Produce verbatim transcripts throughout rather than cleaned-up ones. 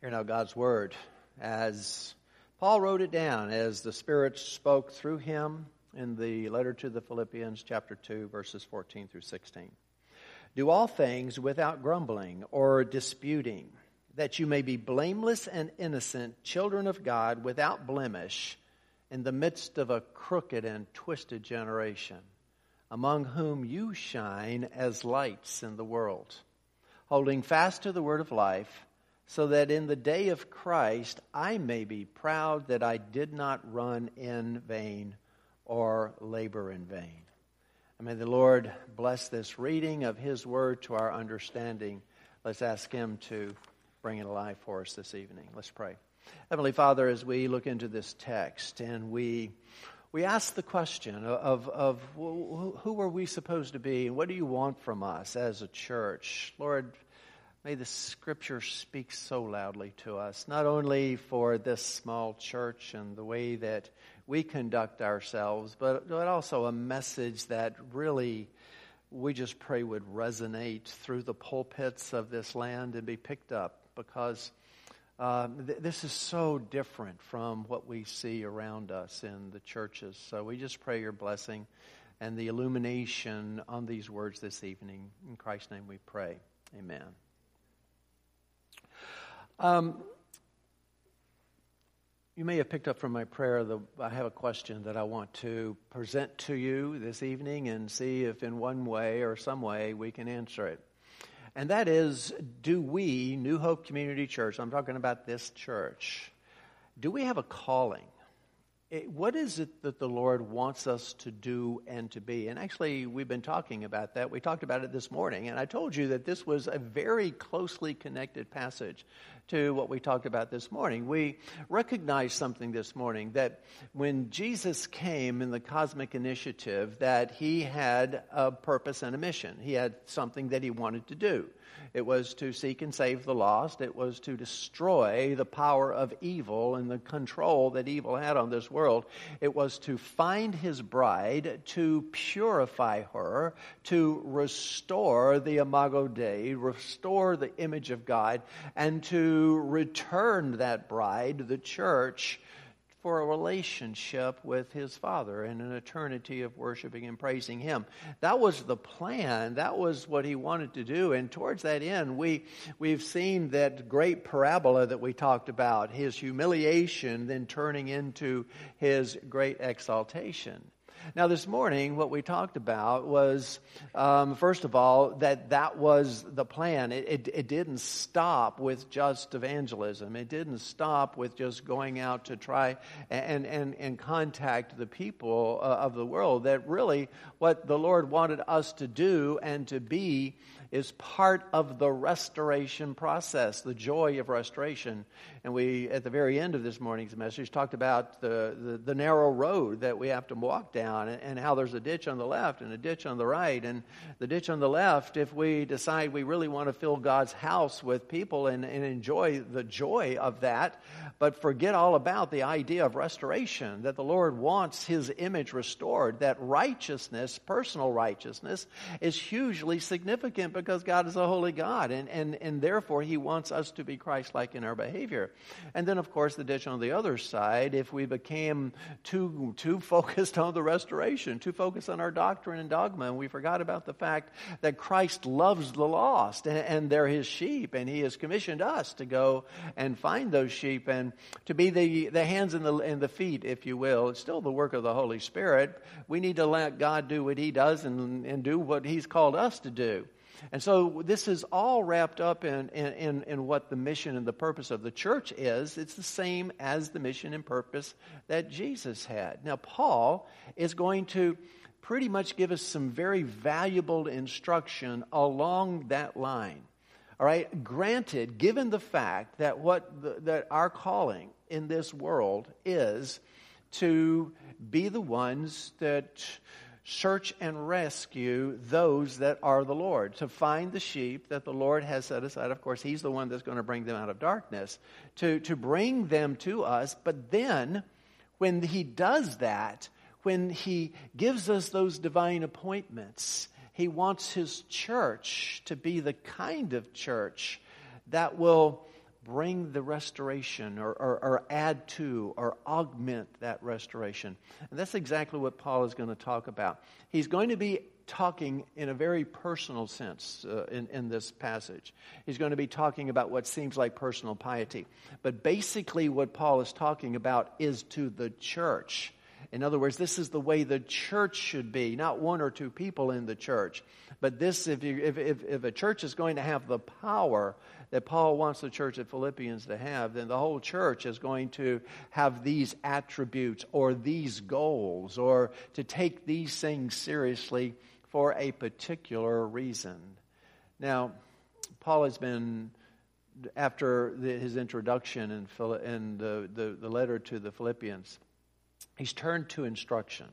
Hear now God's word as Paul wrote it down, as the Spirit spoke through him in the letter to the Philippians, chapter two, verses fourteen through sixteen. Do all things without grumbling or disputing, that you may be blameless and innocent, children of God, without blemish, in the midst of a crooked and twisted generation, among whom you shine as lights in the world, holding fast to the word of life, so that in the day of Christ I may be proud that I did not run in vain or labor in vain. And may the Lord bless this reading of His Word to our understanding. Let's ask Him to bring it alive for us this evening. Let's pray. Heavenly Father, as we look into this text and we we ask the question of, of who are we supposed to be and what do you want from us as a church? Lord, may the Scripture speak so loudly to us, not only for this small church and the way that we conduct ourselves, but, but also a message that really we just pray would resonate through the pulpits of this land and be picked up, because uh, th- this is so different from what we see around us in the churches. So we just pray your blessing and the illumination on these words this evening. In Christ's name we pray. Amen. Um, you may have picked up from my prayer that I have a question that I want to present to you this evening and see if in one way or some way we can answer it. And that is, do we, New Hope Community Church, I'm talking about this church, do we have a calling? It, what is it that the Lord wants us to do and to be? And actually, we've been talking about that. We talked about it this morning, and I told you that this was a very closely connected passage to what we talked about this morning. We recognized something this morning, that when Jesus came in the cosmic initiative, that he had a purpose and a mission. He had something that he wanted to do. It was to seek and save the lost. It was to destroy the power of evil and the control that evil had on this world. It was to find his bride, to purify her, to restore the Imago Dei, restore the image of God, and to return that bride, the church, for a relationship with his Father and an eternity of worshiping and praising him. That was the plan. That was what he wanted to do. And towards that end, we, we've seen that great parabola that we talked about, his humiliation then turning into his great exaltation. Now, this morning, what we talked about was, um, first of all, that that was the plan. It, it, it didn't stop with just evangelism. It didn't stop with just going out to try and, and, and contact the people uh, of the world. That really what the Lord wanted us to do and to be is part of the restoration process, the joy of restoration. And we, at the very end of this morning's message, talked about the, the, the narrow road that we have to walk down, and, and how there's a ditch on the left and a ditch on the right. And the ditch on the left, if we decide we really want to fill God's house with people and, and enjoy the joy of that, but forget all about the idea of restoration, that the Lord wants his image restored, that righteousness, personal righteousness, is hugely significant because God is a holy God, and, and, and therefore he wants us to be Christ-like in our behavior. And then, of course, the ditch on the other side, if we became too, too focused on the restoration, too focused on our doctrine and dogma, and we forgot about the fact that Christ loves the lost, and, and they're his sheep, and he has commissioned us to go and find those sheep and to be the, the hands and the, and the feet, if you will. It's still the work of the Holy Spirit. We need to let God do what he does and, and do what he's called us to do. And so this is all wrapped up in, in, in what the mission and the purpose of the church is. It's the same as the mission and purpose that Jesus had. Now, Paul is going to pretty much give us some very valuable instruction along that line. All right, granted, given the fact that what the, that our calling in this world is to be the ones that search and rescue those that are the Lord, to find the sheep that the Lord has set aside. Of course, he's the one that's going to bring them out of darkness, to, to bring them to us. But then, when he does that, when he gives us those divine appointments, he wants his church to be the kind of church that will bring the restoration or, or, or add to or augment that restoration. And that's exactly what Paul is going to talk about. He's going to be talking in a very personal sense uh, in, in this passage. He's going to be talking about what seems like personal piety. But basically what Paul is talking about is to the church. In other words, this is the way the church should be, not one or two people in the church. But this, if, you, if, if, if a church is going to have the power that Paul wants the church at Philippians to have, then the whole church is going to have these attributes or these goals or to take these things seriously for a particular reason. Now, Paul has been, after the, his introduction in, Phil, in the, the, the letter to the Philippians, he's turned to instruction.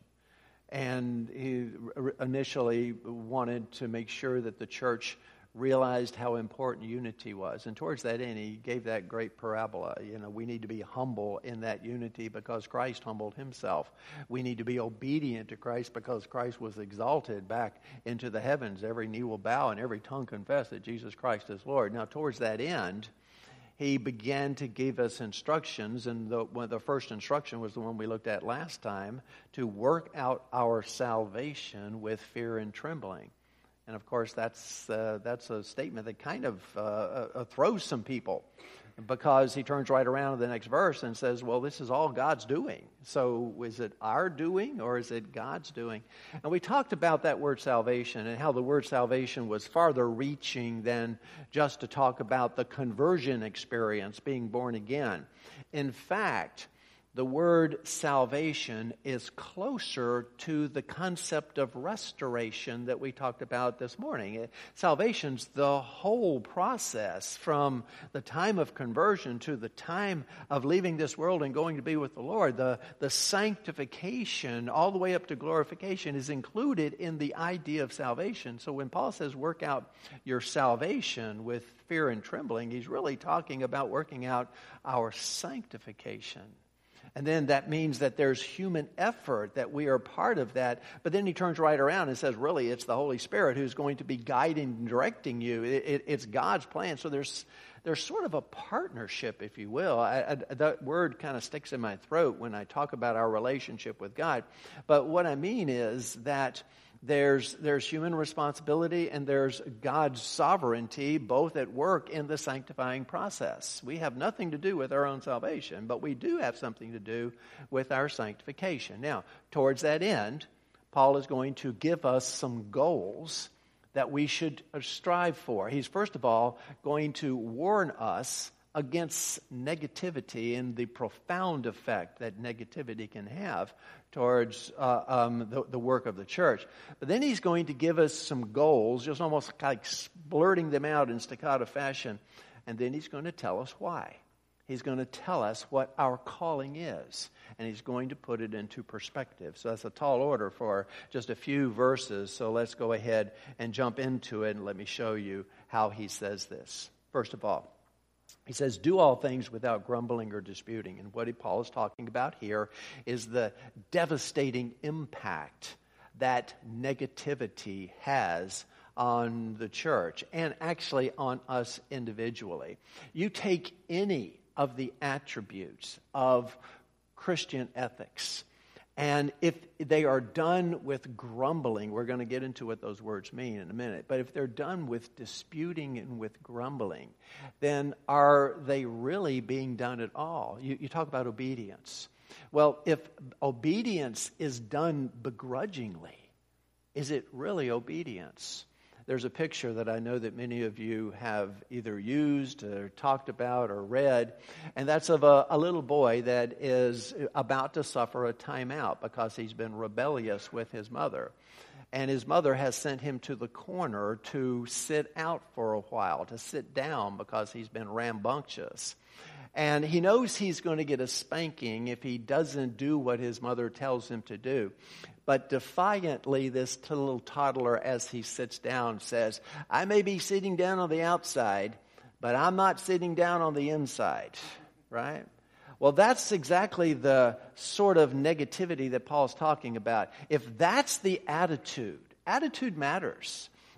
And he initially wanted to make sure that the church realized how important unity was. And towards that end, he gave that great parabola. You know, we need to be humble in that unity because Christ humbled himself. We need to be obedient to Christ because Christ was exalted back into the heavens. Every knee will bow and every tongue confess that Jesus Christ is Lord. Now, towards that end, he began to give us instructions, and the, one, the first instruction was the one we looked at last time, to work out our salvation with fear and trembling. And of course, that's uh, that's a statement that kind of uh, uh, throws some people, because he turns right around to the next verse and says, well, this is all God's doing. So is it our doing or is it God's doing? And we talked about that word salvation and how the word salvation was farther reaching than just to talk about the conversion experience, being born again. In fact, the word salvation is closer to the concept of restoration that we talked about this morning. Salvation's the whole process from the time of conversion to the time of leaving this world and going to be with the Lord. The, the sanctification all the way up to glorification is included in the idea of salvation. So when Paul says work out your salvation with fear and trembling, he's really talking about working out our sanctification. And then that means that there's human effort, that we are part of that. But then he turns right around and says, really, it's the Holy Spirit who's going to be guiding and directing you. It, it, it's God's plan. So there's there's sort of a partnership, if you will. I, I, that word kind of sticks in my throat when I talk about our relationship with God. But what I mean is that There's there's human responsibility and there's God's sovereignty both at work in the sanctifying process. We have nothing to do with our own salvation, but we do have something to do with our sanctification. Now, towards that end, Paul is going to give us some goals that we should strive for. He's first of all going to warn us against negativity and the profound effect that negativity can have towards uh, um, the, the work of the church. But then he's going to give us some goals, just almost like blurting them out in staccato fashion. And then he's going to tell us why. He's going to tell us what our calling is. And he's going to put it into perspective. So that's a tall order for just a few verses. So let's go ahead and jump into it and let me show you how he says this. First of all, he says, do all things without grumbling or disputing. And what Paul is talking about here is the devastating impact that negativity has on the church and actually on us individually. You take any of the attributes of Christian ethics, and if they are done with grumbling, we're going to get into what those words mean in a minute, but if they're done with disputing and with grumbling, then are they really being done at all? You, you talk about obedience. Well, if obedience is done begrudgingly, is it really obedience? There's a picture that I know that many of you have either used or talked about or read, and that's of a, a little boy that is about to suffer a timeout because he's been rebellious with his mother. And his mother has sent him to the corner to sit out for a while, to sit down because he's been rambunctious. And he knows he's going to get a spanking if he doesn't do what his mother tells him to do. But defiantly, this little toddler, as he sits down, says, I may be sitting down on the outside, but I'm not sitting down on the inside, right? Well, that's exactly the sort of negativity that Paul's talking about. If that's the attitude, attitude matters.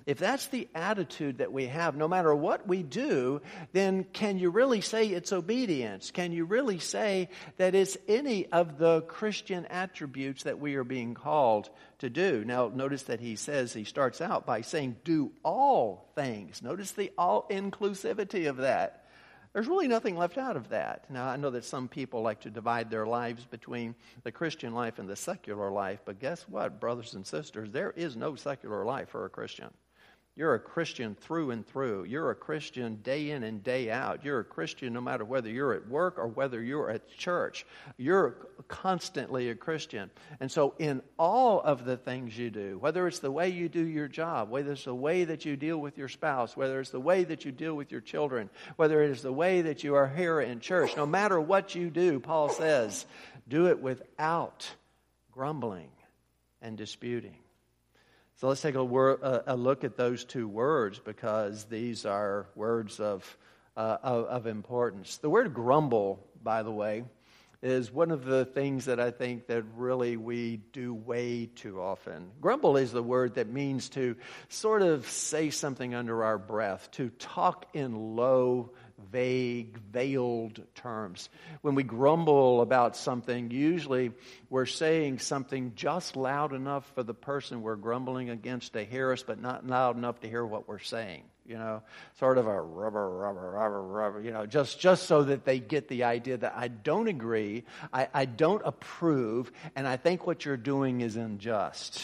if that's the attitude that we have, no matter what we do, then can you really say it's obedience? Can you really say that it's any of the Christian attributes that we are being called to do? Now, notice that he says, he starts out by saying, do all things. Notice the all-inclusivity of that. There's really nothing left out of that. Now, I know that some people like to divide their lives between the Christian life and the secular life, but guess what, brothers and sisters? There is no secular life for a Christian. You're a Christian through and through. You're a Christian day in and day out. You're a Christian no matter whether you're at work or whether you're at church. You're constantly a Christian. And so in all of the things you do, whether it's the way you do your job, whether it's the way that you deal with your spouse, whether it's the way that you deal with your children, whether it is the way that you are here in church, no matter what you do, Paul says, do it without grumbling and disputing. So let's take a, word, a, a look at those two words, because these are words of, uh, of, of importance. The word grumble, by the way, is one of the things that I think that really we do way too often. Grumble is the word that means to sort of say something under our breath, to talk in low, vague, veiled terms. When we grumble about something, usually we're saying something just loud enough for the person we're grumbling against to hear us, but not loud enough to hear what we're saying. You know, sort of a rubber, rubber, rubber, rubber, you know, just, just so that they get the idea that I don't agree, I, I don't approve, and I think what you're doing is unjust.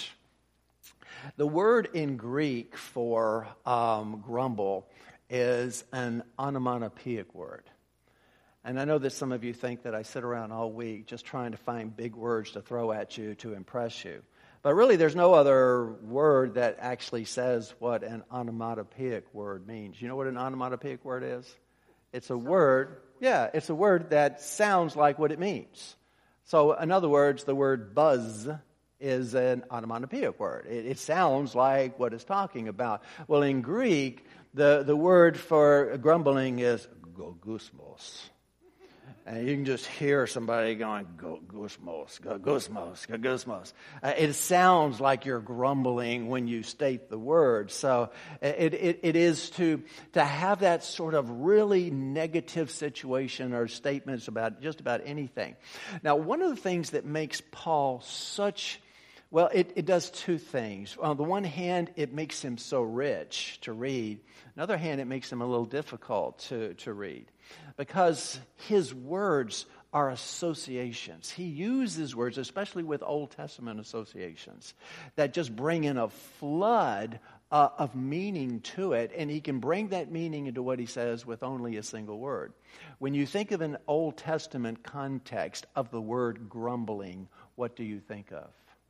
The word in Greek for um, grumble is an onomatopoeic word. And I know that some of you think that I sit around all week just trying to find big words to throw at you to impress you. But really, there's no other word that actually says what an onomatopoeic word means. You know what an onomatopoeic word is? It's a word, yeah, it's a word that sounds like what it means. So, in other words, the word buzz is an onomatopoeic word. It, it sounds like what it's talking about. Well, in Greek, the, the word for grumbling is gogusmos. And you can just hear somebody going, go, gusmos, go, gusmos, go, gusmos. Uh, it sounds like you're grumbling when you state the word. So it, it, it is to, to have that sort of really negative situation or statements about just about anything. Now, one of the things that makes Paul such, well, it, it does two things. On the one hand, it makes him so rich to read. On the other hand, it makes him a little difficult to, to read. Because his words are associations. He uses words, especially with Old Testament associations, that just bring in a flood uh, of meaning to it, and he can bring that meaning into what he says with only a single word. When you think of an Old Testament context of the word grumbling, what do you think of?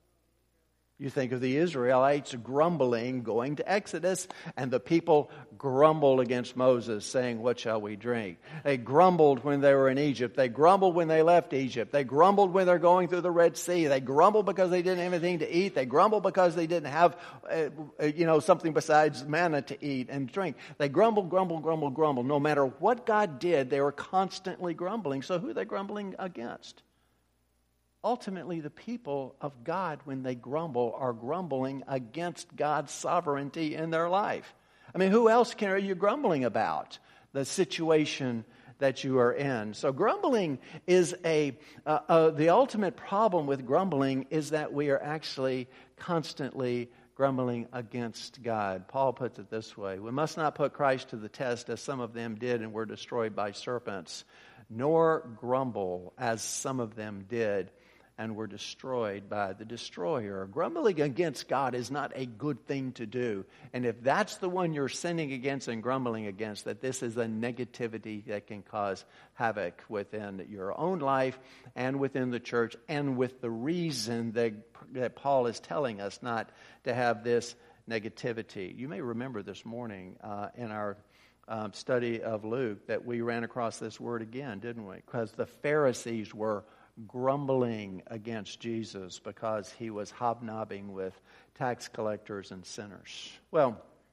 You think of the Israelites grumbling, going to Exodus, and the people grumbled against Moses, saying, what shall we drink? They grumbled when they were in Egypt. They grumbled when they left Egypt. They grumbled when they're going through the Red Sea. They grumbled because they didn't have anything to eat. They grumbled because they didn't have, uh, you know, something besides manna to eat and drink. They grumbled, grumbled, grumbled, grumbled. No matter what God did, they were constantly grumbling. So who are they grumbling against? Ultimately, the people of God, when they grumble, are grumbling against God's sovereignty in their life. I mean, who else can, are you grumbling about? The situation that you are in. So grumbling is a, uh, uh, the ultimate problem with grumbling is that we are actually constantly grumbling against God. Paul puts it this way: we must not put Christ to the test as some of them did and were destroyed by serpents, nor grumble as some of them did and were destroyed by the destroyer. Grumbling against God is not a good thing to do. And if that's the one you're sinning against and grumbling against, that this is a negativity that can cause havoc within your own life and within the church, and with the reason that, that Paul is telling us not to have this negativity. You may remember this morning uh, in our um, study of Luke that we ran across this word again, didn't we? Because the Pharisees were grumbling against Jesus because he was hobnobbing with tax collectors and sinners. Well,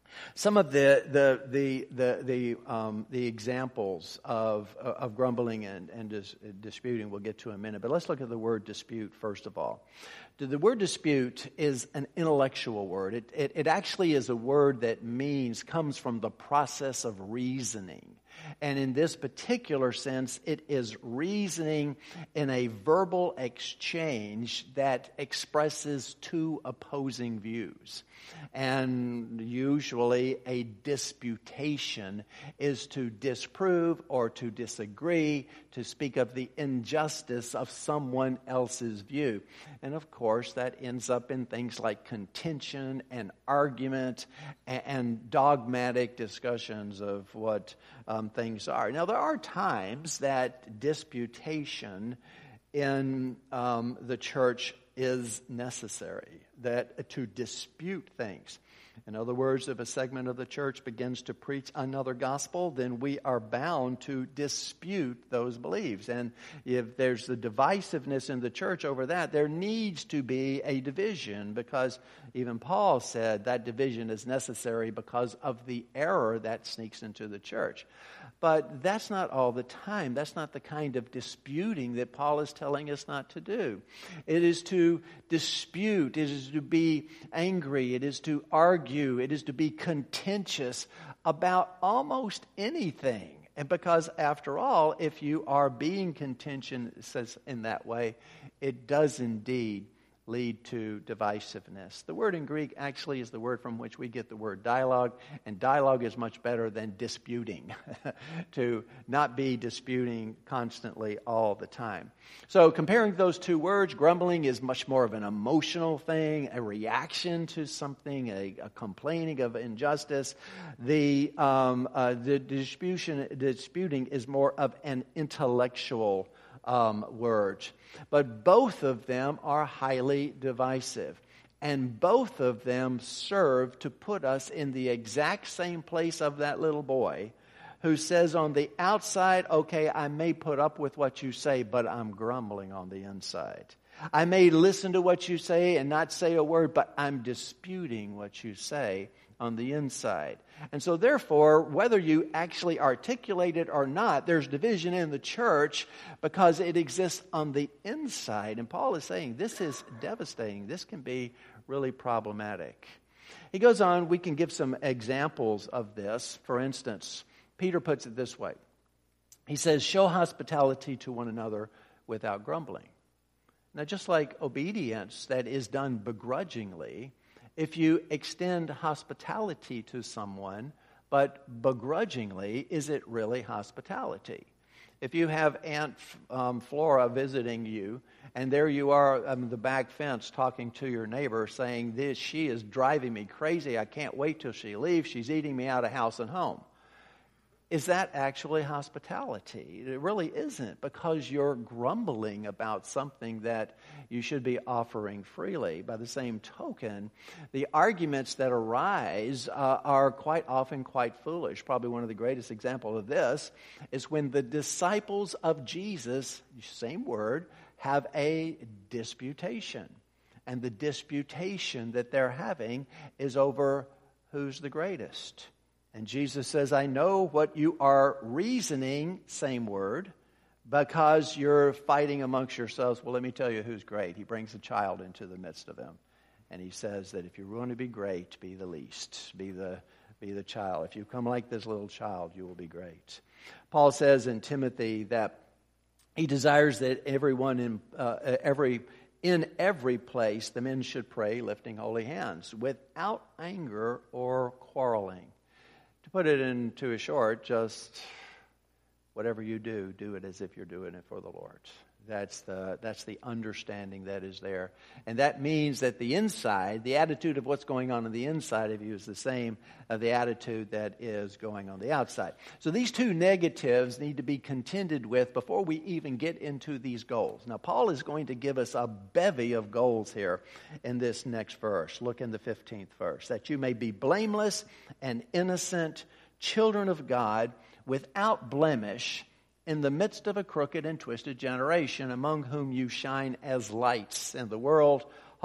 Some of the the the the the, um, the examples of of grumbling and and dis, disputing we'll get to in a minute, but let's look at the word dispute first of all. The word dispute is an intellectual word. It, it it actually is a word that means comes from the process of reasoning. And in this particular sense, it is reasoning in a verbal exchange that expresses two opposing views. And usually a disputation is to disprove or to disagree, to speak of the injustice of someone else's view. And of course, that ends up in things like contention and argument and, and dogmatic discussions of what um, things are. Now, there are times that disputation in um, the church is necessary, that to dispute things. In other words, if a segment of the church begins to preach another gospel, then we are bound to dispute those beliefs. And if there's the divisiveness in the church over that, there needs to be a division, because even Paul said that division is necessary because of the error that sneaks into the church. But that's not all the time. That's not the kind of disputing that Paul is telling us not to do. It is to dispute. It is to be angry. It is to argue. It is to be contentious about almost anything. And because, after all, if you are being contentious in that way, it does indeed lead to divisiveness. The word in Greek actually is the word from which we get the word dialogue, and dialogue is much better than disputing, to not be disputing constantly all the time. So comparing those two words, grumbling is much more of an emotional thing, a reaction to something, a, a complaining of injustice. The, um, uh, the disputation, disputing is more of an intellectual Um, words. But both of them are highly divisive. And both of them serve to put us in the exact same place of that little boy who says on the outside, okay, I may put up with what you say, but I'm grumbling on the inside. I may listen to what you say and not say a word, but I'm disputing what you say on the inside. And so therefore, whether you actually articulate it or not, there's division in the church because it exists on the inside. And Paul is saying this is devastating. This can be really problematic. He goes on, we can give some examples of this. For instance, Peter puts it this way. He says, show hospitality to one another without grumbling. Now, just like obedience that is done begrudgingly, if you extend hospitality to someone, but begrudgingly, is it really hospitality? If you have Aunt um, Flora visiting you, and there you are on the back fence talking to your neighbor saying, this, she is driving me crazy, I can't wait till she leaves, she's eating me out of house and home. Is that actually hospitality? It really isn't, because you're grumbling about something that you should be offering freely. By the same token, the arguments that arise uh, are quite often quite foolish. Probably one of the greatest examples of this is when the disciples of Jesus, same word, have a disputation. And the disputation that they're having is over who's the greatest. And Jesus says, I know what you are reasoning, same word, because you're fighting amongst yourselves. Well, let me tell you who's great. He brings a child into the midst of them. And he says that if you're going to be great, be the least, be the, be the child. If you come like this little child, you will be great. Paul says in Timothy that he desires that everyone in uh, every in every place the men should pray, lifting holy hands, without anger or quarreling. To put it into a short, just whatever you do, do it as if you're doing it for the Lord. That's the that's the understanding that is there. And that means that the inside, the attitude of what's going on in the inside of you is the same as the attitude that is going on the outside. So these two negatives need to be contended with before we even get into these goals. Now, Paul is going to give us a bevy of goals here in this next verse. Look in the fifteenth verse. That you may be blameless and innocent, children of God, without blemish, in the midst of a crooked and twisted generation, among whom you shine as lights in the world,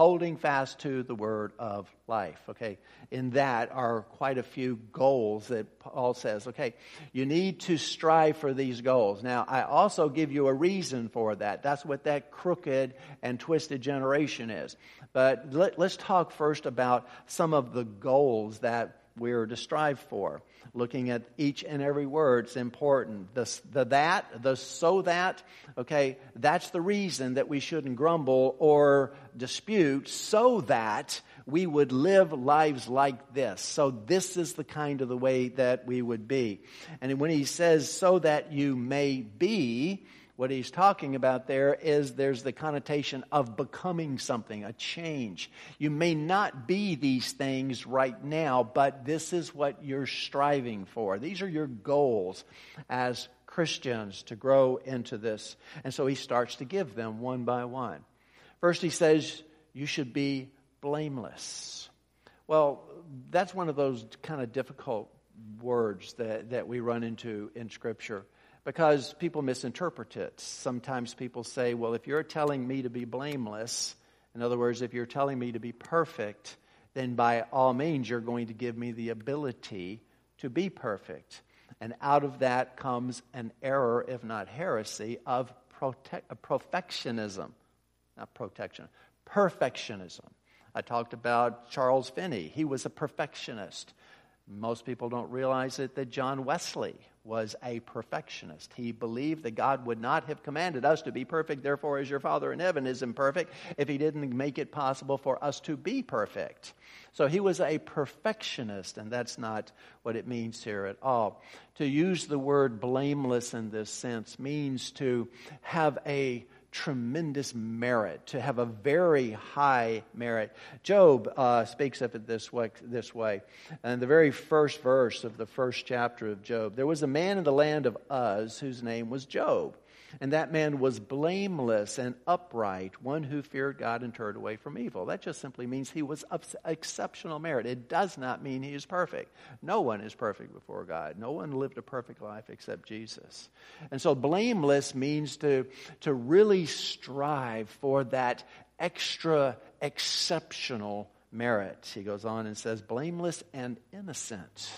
holding fast to the word of life. Okay, in that are quite a few goals that Paul says, okay, you need to strive for these goals. Now, I also give you a reason for that. That's what that crooked and twisted generation is. But let, let's talk first about some of the goals that we're to strive for. Looking at each and every word, it's important. The, the that, the so that, okay, that's the reason that we shouldn't grumble or dispute, so that we would live lives like this. So this is the kind of the way that we would be. And when he says, so that you may be, what he's talking about there is there's the connotation of becoming something, a change. You may not be these things right now, but this is what you're striving for. These are your goals as Christians to grow into this. And so he starts to give them one by one. First he says, you should be blameless. Well, that's one of those kind of difficult words that, that we run into in Scripture, because people misinterpret it. Sometimes people say, well, if you're telling me to be blameless, in other words, if you're telling me to be perfect, then by all means you're going to give me the ability to be perfect. And out of that comes an error, if not heresy, of prote- perfectionism. Not protection, perfectionism. I talked about Charles Finney. He was a perfectionist. Most people don't realize it, that John Wesley was a perfectionist. He believed that God would not have commanded us to be perfect, therefore as your Father in heaven is imperfect, if he didn't make it possible for us to be perfect. So he was a perfectionist, and that's not what it means here at all. To use the word blameless in this sense means to have a tremendous merit, to have a very high merit. Job uh, speaks of it this way, this way. In the very first verse of the first chapter of Job, there was a man in the land of Uz whose name was Job. And that man was blameless and upright, one who feared God and turned away from evil. That just simply means he was of exceptional merit. It does not mean he is perfect. No one is perfect before God. No one lived a perfect life except Jesus. And so blameless means to, to really strive for that extra exceptional merit. He goes on and says, blameless and innocent.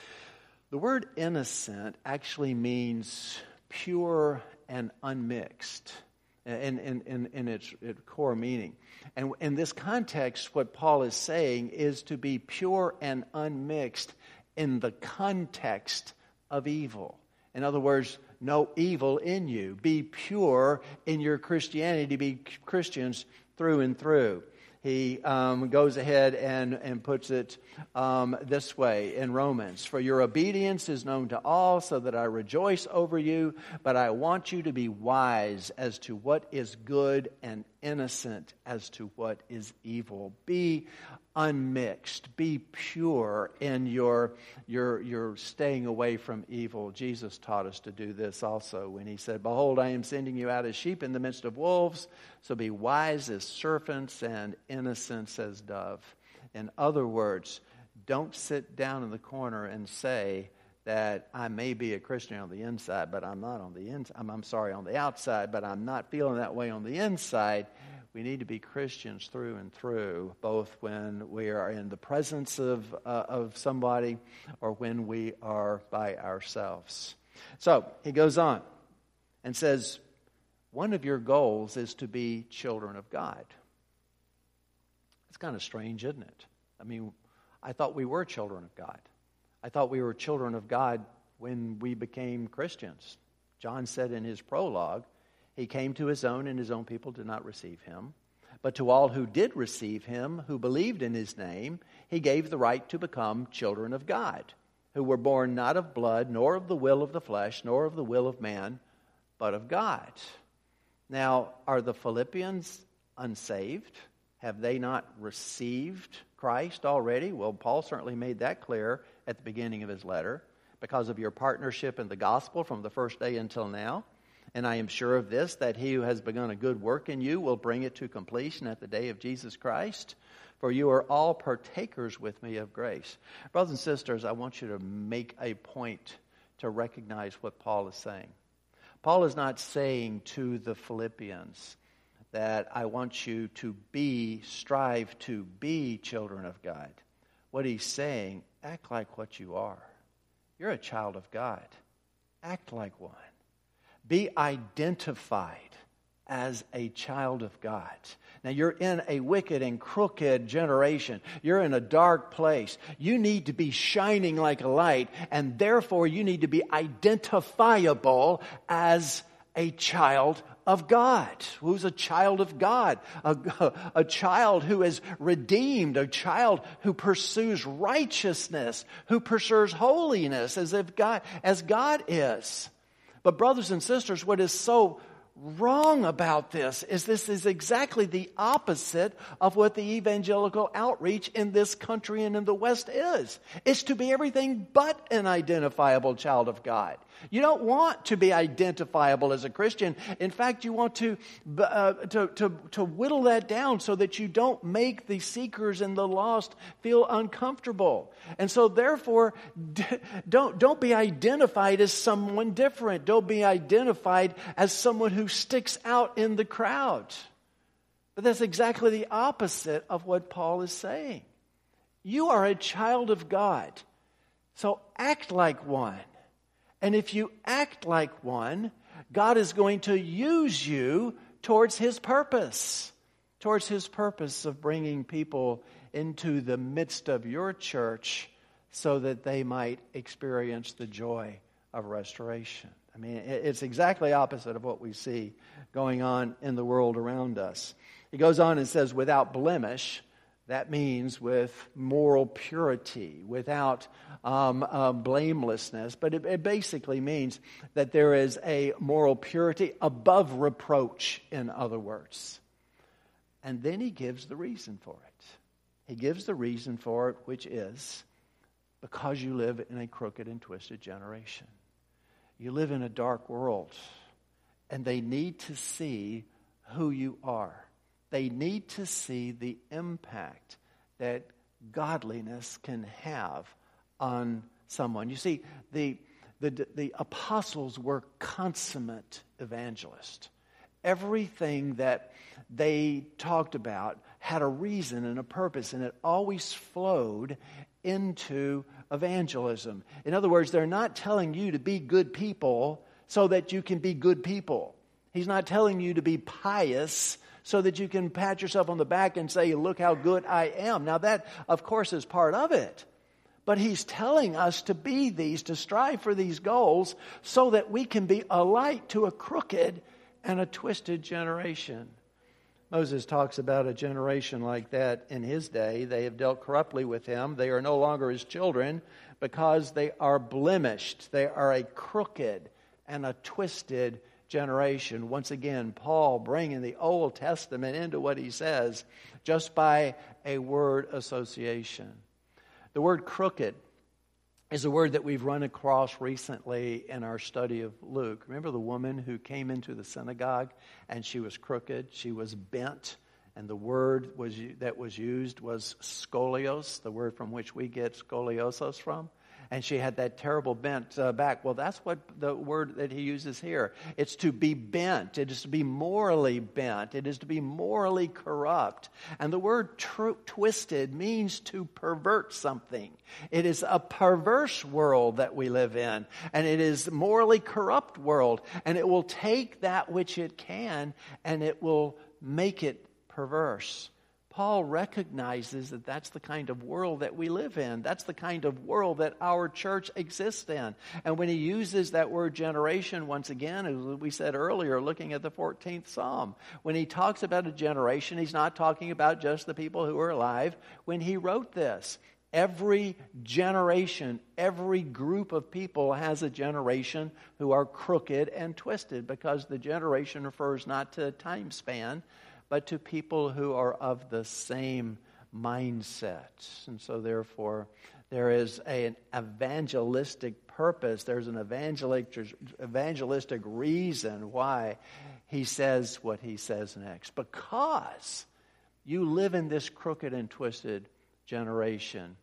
The word innocent actually means pure and unmixed in, in, in, in its, its core meaning. And in this context, what Paul is saying is to be pure and unmixed in the context of evil. In other words, no evil in you. Be pure in your Christianity, be Christians through and through. He um, goes ahead and, and puts it um, this way in Romans. For your obedience is known to all, so that I rejoice over you. But I want you to be wise as to what is good and innocent as to what is evil. Be unmixed. Be pure in your, your, your staying away from evil. Jesus taught us to do this also when he said, behold, I am sending you out as sheep in the midst of wolves. So be wise as serpents and innocent as dove. In other words, don't sit down in the corner and say that I may be a Christian on the inside, but I'm not on the inside. I'm, I'm sorry, on the outside, but I'm not feeling that way on the inside. We need to be Christians through and through, both when we are in the presence of uh, of somebody or when we are by ourselves. So he goes on and says, one of your goals is to be children of God. It's kind of strange, isn't it? I mean, I thought we were children of God. I thought we were children of God when we became Christians. John said in his prologue, he came to his own, and his own people did not receive him. But to all who did receive him, who believed in his name, he gave the right to become children of God, who were born not of blood, nor of the will of the flesh, nor of the will of man, but of God. Now, are the Philippians unsaved? Have they not received Christ already? Well, Paul certainly made that clear at the beginning of his letter. Because of your partnership in the gospel from the first day until now. And I am sure of this, that he who has begun a good work in you will bring it to completion at the day of Jesus Christ. For you are all partakers with me of grace. Brothers and sisters, I want you to make a point to recognize what Paul is saying. Paul is not saying to the Philippians that I want you to be, strive to be children of God. What he's saying, act like what you are. You're a child of God. Act like one. Be identified as a child of God. Now, you're in a wicked and crooked generation. You're in a dark place. You need to be shining like a light, and therefore you need to be identifiable as a child of God. Who's a child of God? A, a, a child who is redeemed, a child who pursues righteousness, who pursues holiness as if God, as God is. But brothers and sisters, what is so wrong about this is this is exactly the opposite of what the evangelical outreach in this country and in the West is. It's to be everything but an identifiable child of God. You don't want to be identifiable as a Christian. In fact, you want to, uh, to, to, to whittle that down so that you don't make the seekers and the lost feel uncomfortable. And so therefore, d- don't, don't be identified as someone different. Don't be identified as someone who sticks out in the crowd. But that's exactly the opposite of what Paul is saying. You are a child of God, so act like one. And if you act like one, God is going to use you towards His purpose, towards His purpose of bringing people into the midst of your church so that they might experience the joy of restoration. I mean, it's exactly opposite of what we see going on in the world around us. He goes on and says, without blemish. That means with moral purity, without um, uh, blamelessness. But it, it basically means that there is a moral purity above reproach, in other words. And then he gives the reason for it. He gives the reason for it, which is because you live in a crooked and twisted generation. You live in a dark world, and they need to see who you are. They need to see the impact that godliness can have on someone. You see, the, the, the apostles were consummate evangelists. Everything that they talked about had a reason and a purpose, and it always flowed into evangelism. In other words, they're not telling you to be good people so that you can be good people. He's not telling you to be pious so that you can pat yourself on the back and say, look how good I am. Now that, of course, is part of it. But he's telling us to be these, to strive for these goals so that we can be a light to a crooked and a twisted generation. Moses talks about a generation like that in his day. They have dealt corruptly with him. They are no longer his children because they are blemished. They are a crooked and a twisted generation. Once again, Paul bringing the Old Testament into what he says just by a word association. The word crooked is a word that we've run across recently in our study of Luke. Remember the woman who came into the synagogue and she was crooked, she was bent, and the word was that was used was scolios, the word from which we get scoliosis from. And she had that terrible bent uh, back. Well, that's what the word that he uses here. It's to be bent. It is to be morally bent. It is to be morally corrupt. And the word tr- twisted means to pervert something. It is a perverse world that we live in. And it is a morally corrupt world. And it will take that which it can and it will make it perverse. Paul recognizes that that's the kind of world that we live in. That's the kind of world that our church exists in. And when he uses that word generation, once again, as we said earlier, looking at the fourteenth Psalm, when he talks about a generation, he's not talking about just the people who are alive when he wrote this. Every generation, every group of people has a generation who are crooked and twisted, because the generation refers not to time span, but to people who are of the same mindset. And so therefore, there is a, an evangelistic purpose. There's an evangelistic, evangelistic reason why he says what he says next. Because you live in this crooked and twisted generation,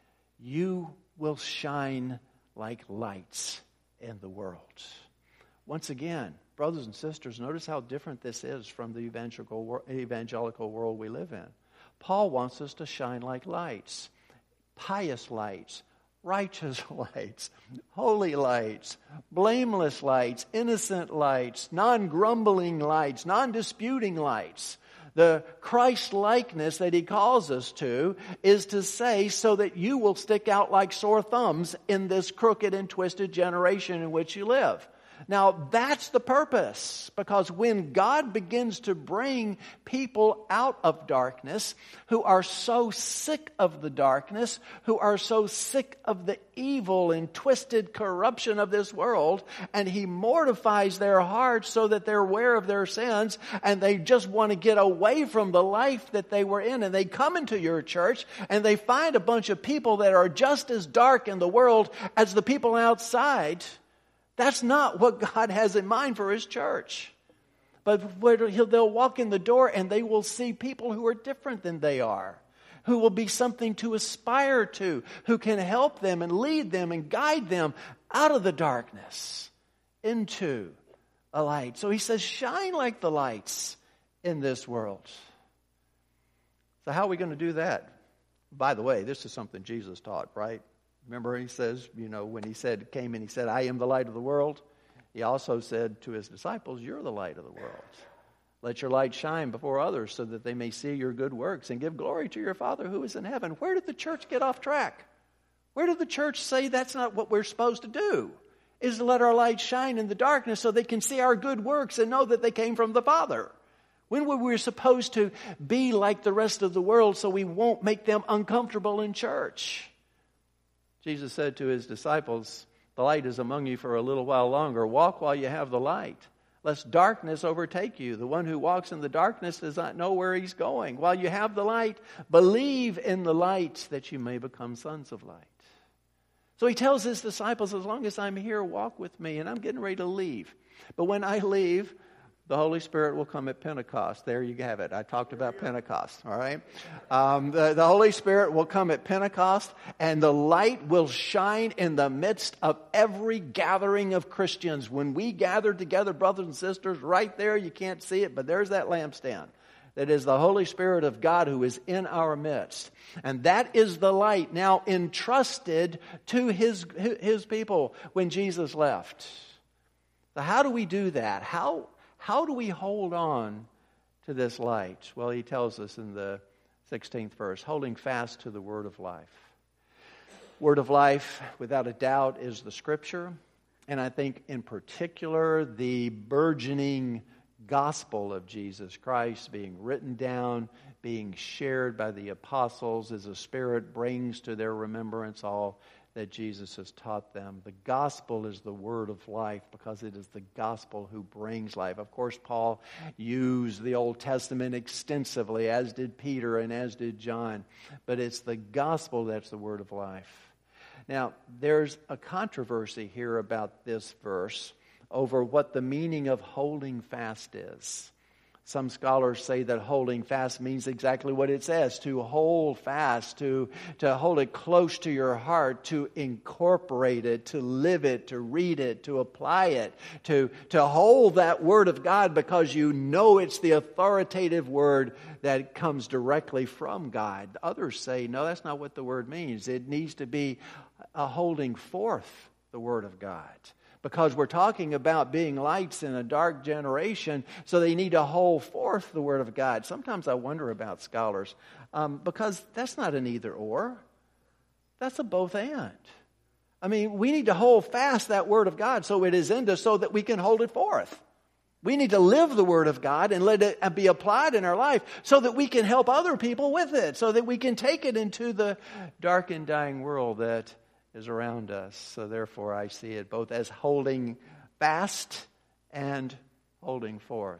you will shine like lights in the world. Once again, brothers and sisters, notice how different this is from the evangelical, evangelical world we live in. Paul wants us to shine like lights, pious lights, righteous lights, holy lights, blameless lights, innocent lights, non-grumbling lights, non-disputing lights. The Christ-likeness that he calls us to is to say so that you will stick out like sore thumbs in this crooked and twisted generation in which you live. Now, that's the purpose, because when God begins to bring people out of darkness who are so sick of the darkness, who are so sick of the evil and twisted corruption of this world, and he mortifies their hearts so that they're aware of their sins and they just want to get away from the life that they were in, and they come into your church and they find a bunch of people that are just as dark in the world as the people outside. That's not what God has in mind for His church. But where they'll walk in the door and they will see people who are different than they are, who will be something to aspire to, who can help them and lead them and guide them out of the darkness into a light. So he says, shine like the lights in this world. So how are we going to do that? By the way, this is something Jesus taught, right? Remember, he says, you know, when he said, came and he said, I am the light of the world. He also said to his disciples, you're the light of the world. Let your light shine before others so that they may see your good works and give glory to your Father who is in heaven. Where did the church get off track? Where did the church say that's not what we're supposed to do? Is to let our light shine in the darkness so they can see our good works and know that they came from the Father. When were we supposed to be like the rest of the world so we won't make them uncomfortable in church? Jesus said to his disciples, the light is among you for a little while longer. Walk while you have the light, lest darkness overtake you. The one who walks in the darkness does not know where he's going. While you have the light, believe in the light that you may become sons of light. So he tells his disciples, as long as I'm here, walk with me. And I'm getting ready to leave. But when I leave, the Holy Spirit will come at Pentecost. There you have it. I talked about Pentecost, all right? Um, the, the Holy Spirit will come at Pentecost, and the light will shine in the midst of every gathering of Christians. When we gather together, brothers and sisters, right there, you can't see it, but there's that lampstand. That is the Holy Spirit of God who is in our midst. And that is the light now entrusted to His, his people when Jesus left. So how do we do that? How... How do we hold on to this light? Well, he tells us in the sixteenth verse, holding fast to the word of life. Word of life, without a doubt, is the Scripture. And I think in particular, the burgeoning gospel of Jesus Christ being written down, being shared by the apostles as the Spirit brings to their remembrance all that Jesus has taught them. The gospel is the word of life because it is the gospel who brings life. Of course, Paul used the Old Testament extensively, as did Peter and as did John. But it's the gospel that's the word of life. Now, there's a controversy here about this verse over what the meaning of holding fast is. Some scholars say that holding fast means exactly what it says, to hold fast, to, to hold it close to your heart, to incorporate it, to live it, to read it, to apply it, to, to hold that word of God because you know it's the authoritative word that comes directly from God. Others say, no, that's not what the word means. It needs to be a holding forth the word of God. Because we're talking about being lights in a dark generation, so they need to hold forth the Word of God. Sometimes I wonder about scholars, um, because that's not an either or. That's a both and. I mean, we need to hold fast that Word of God so it is in us so that we can hold it forth. We need to live the Word of God and let it be applied in our life so that we can help other people with it, so that we can take it into the dark and dying world that is around us. So therefore I see it both as holding fast and holding forth.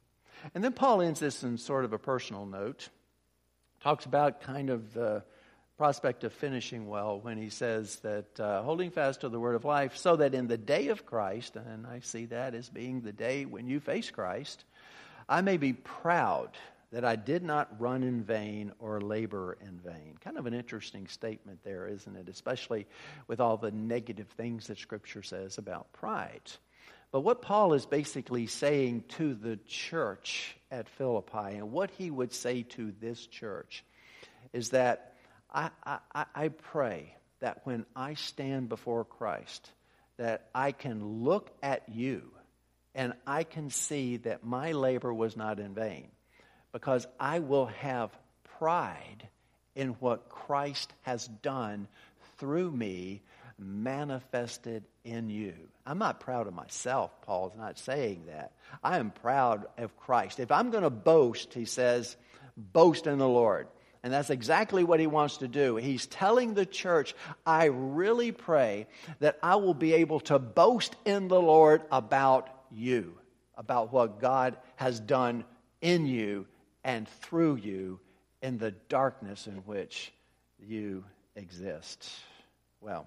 And then Paul ends this in sort of a personal note. Talks about kind of the prospect of finishing well when he says that uh, holding fast to the word of life so that in the day of Christ, and I see that as being the day when you face Christ, I may be proud that I did not run in vain or labor in vain. Kind of an interesting statement there, isn't it? Especially with all the negative things that Scripture says about pride. But what Paul is basically saying to the church at Philippi, and what he would say to this church, is that I, I, I pray that when I stand before Christ, that I can look at you and I can see that my labor was not in vain, because I will have pride in what Christ has done through me, manifested in you. I'm not proud of myself. Paul's not saying that. I am proud of Christ. If I'm going to boast, he says, boast in the Lord. And that's exactly what he wants to do. He's telling the church, I really pray that I will be able to boast in the Lord about you, about what God has done in you and through you in the darkness in which you exist. Well,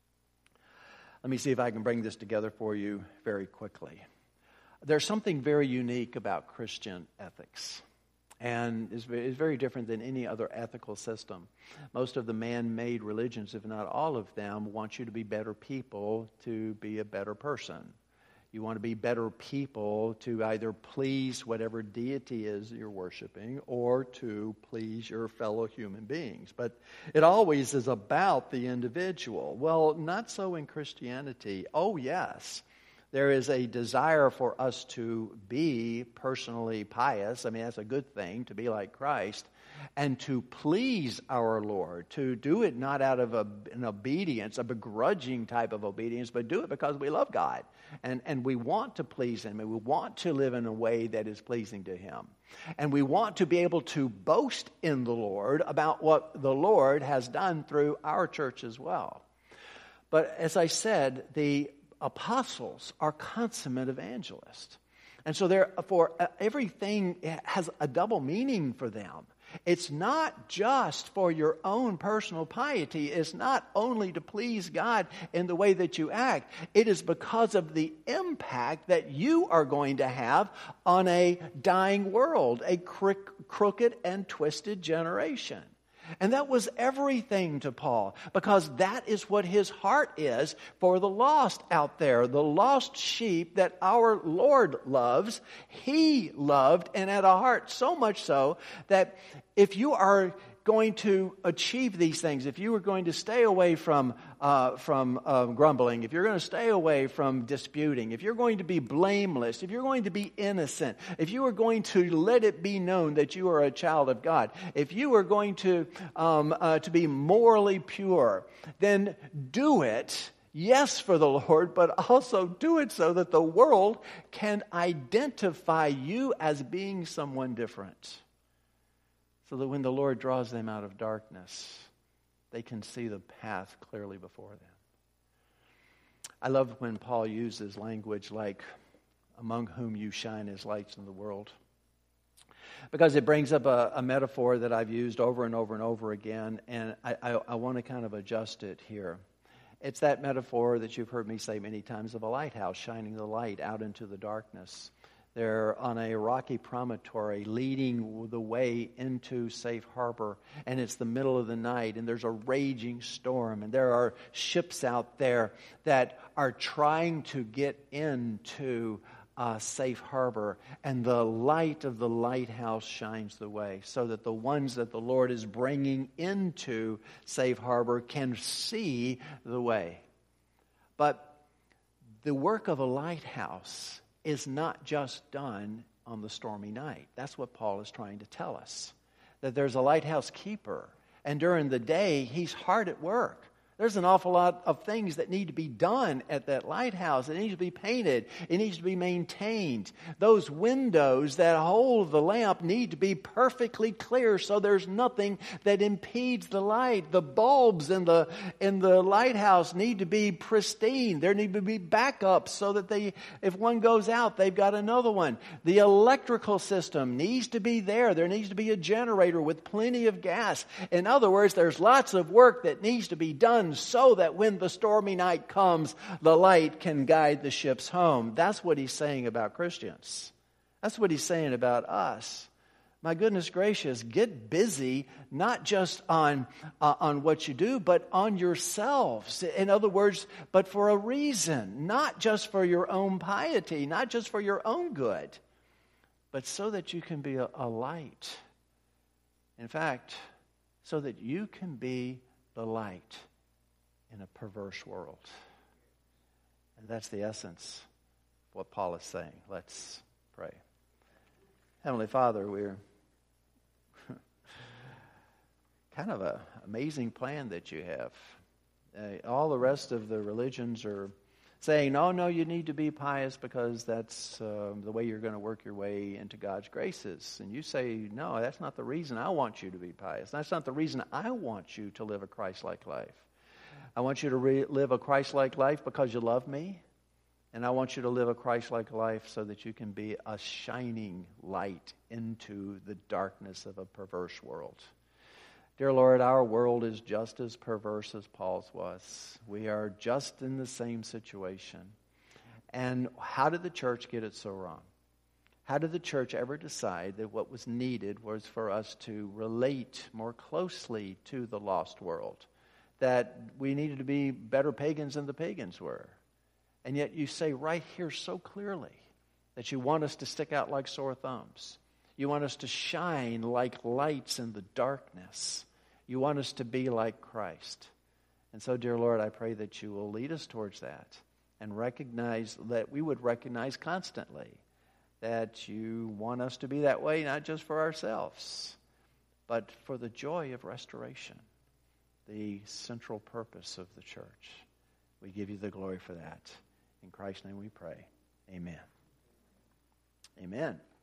let me see if I can bring this together for you very quickly. There's something very unique about Christian ethics, and it's very different than any other ethical system. Most of the man-made religions, if not all of them, want you to be better people to be a better person. You want to be better people to either please whatever deity is you're worshiping or to please your fellow human beings. But it always is about the individual. Well, not so in Christianity. Oh, yes. There is a desire for us to be personally pious. I mean, that's a good thing, to be like Christ. And to please our Lord, to do it not out of a, an obedience, a begrudging type of obedience, but do it because we love God. And, and we want to please Him, and we want to live in a way that is pleasing to Him. And we want to be able to boast in the Lord about what the Lord has done through our church as well. But as I said, the apostles are consummate evangelists. And so therefore, everything has a double meaning for them. It's not just for your own personal piety. It's not only to please God in the way that you act. It is because of the impact that you are going to have on a dying world, a crook- crooked and twisted generation. And that was everything to Paul, because that is what his heart is for the lost out there, the lost sheep that our Lord loves. He loved, and at a heart so much so that if you are going to achieve these things, if you are going to stay away from uh, from uh, grumbling, if you're going to stay away from disputing, if you're going to be blameless, if you're going to be innocent, if you are going to let it be known that you are a child of God, if you are going to um, uh, to be morally pure, then do it. Yes, for the Lord, but also do it so that the world can identify you as being someone different. So that when the Lord draws them out of darkness, they can see the path clearly before them. I love when Paul uses language like, among whom you shine as lights in the world. Because it brings up a, a metaphor that I've used over and over and over again, and I, I, I want to kind of adjust it here. It's that metaphor that you've heard me say many times of a lighthouse shining the light out into the darkness. They're on a rocky promontory leading the way into safe harbor, and it's the middle of the night, and there's a raging storm, and there are ships out there that are trying to get into uh, safe harbor, and the light of the lighthouse shines the way so that the ones that the Lord is bringing into safe harbor can see the way. But the work of a lighthouse is not just done on the stormy night. That's what Paul is trying to tell us. That there's a lighthouse keeper, and during the day, he's hard at work. There's an awful lot of things that need to be done at that lighthouse. It needs to be painted. It needs to be maintained. Those windows that hold the lamp need to be perfectly clear so there's nothing that impedes the light. The bulbs in the in the lighthouse need to be pristine. There need to be backups so that they, if one goes out, they've got another one. The electrical system needs to be there. There needs to be a generator with plenty of gas. In other words, there's lots of work that needs to be done so that when the stormy night comes, the light can guide the ships home. That's what he's saying about Christians. That's what he's saying about us. My goodness gracious, get busy not just on, uh, on what you do, but on yourselves. In other words, but for a reason, not just for your own piety, not just for your own good, but so that you can be a, a light. In fact, so that you can be the light in a perverse world. And that's the essence of what Paul is saying. Let's pray. Heavenly Father, we're kind of an amazing plan that you have. Uh, all the rest of the religions are saying, oh, no, you need to be pious because that's uh, the way you're going to work your way into God's graces. And you say, no, that's not the reason I want you to be pious. That's not the reason I want you to live a Christ-like life. I want you to re- live a Christ-like life because you love me. And I want you to live a Christ-like life so that you can be a shining light into the darkness of a perverse world. Dear Lord, our world is just as perverse as Paul's was. We are just in the same situation. And how did the church get it so wrong? How did the church ever decide that what was needed was for us to relate more closely to the lost world? That we needed to be better pagans than the pagans were? And yet you say right here so clearly that you want us to stick out like sore thumbs. You want us to shine like lights in the darkness. You want us to be like Christ. And so, dear Lord, I pray that you will lead us towards that and recognize that we would recognize constantly that you want us to be that way, not just for ourselves, but for the joy of restoration, the central purpose of the church. We give you the glory for that. In Christ's name we pray. Amen. Amen.